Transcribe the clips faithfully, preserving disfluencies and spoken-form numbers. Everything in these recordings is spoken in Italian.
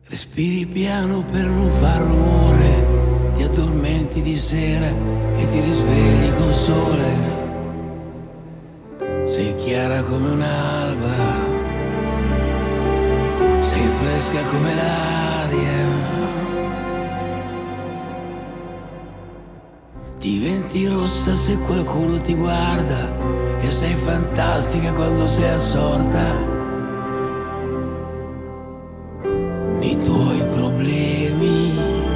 Respiri piano per non far rumore, ti addormenti di sera e ti risvegli col sole. Sei chiara come un'alba, sei fresca come l'aria. Diventi rossa se qualcuno ti guarda e sei fantastica quando sei assorta nei tuoi problemi,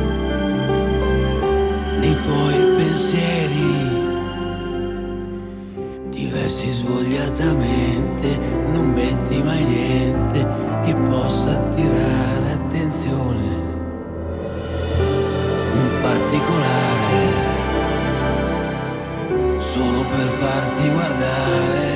nei tuoi pensieri. Ti vesti svogliatamente, non metti mai niente che possa attirare attenzione. Un particolare, solo per farti guardare.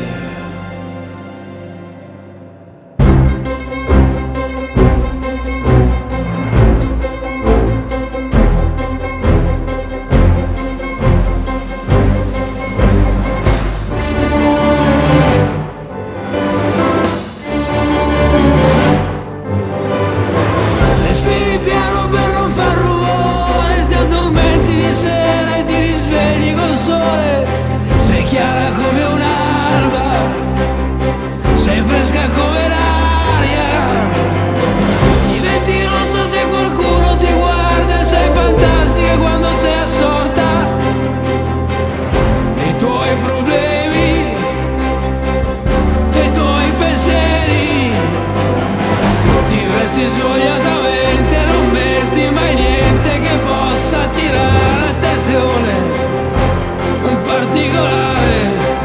Svogliatamente non metti mai niente che possa attirare l'attenzione. Un particolare,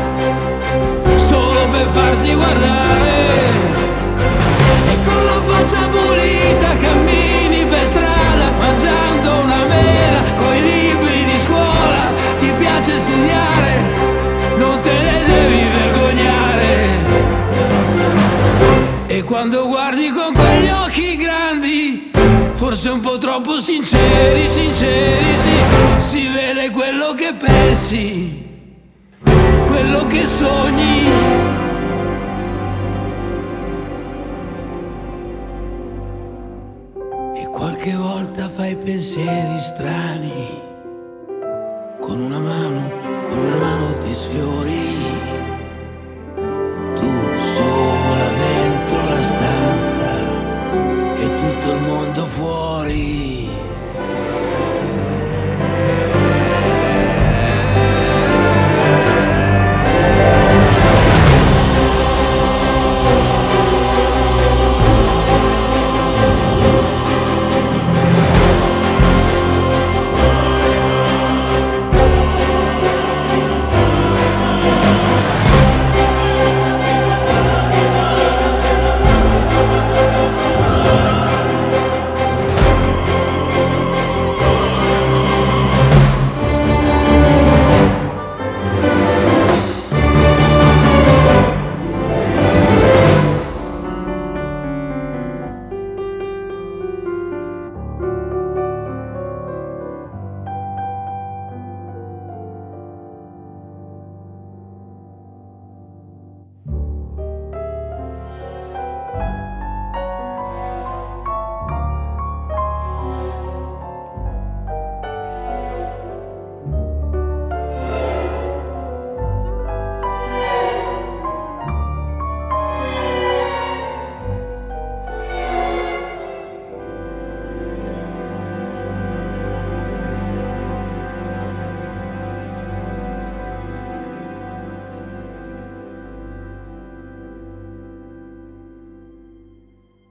solo per farti guardare. E con la faccia pulita cammini per strada mangiando una mela coi libri di scuola. Ti piace studiare, non te ne devi vergognare. E quando guardi con quegli occhi grandi, forse un po' troppo sinceri, sinceri, sì, si vede quello che pensi, quello che sogni. E qualche volta fai pensieri strani, con una mano, con una mano ti sfiori.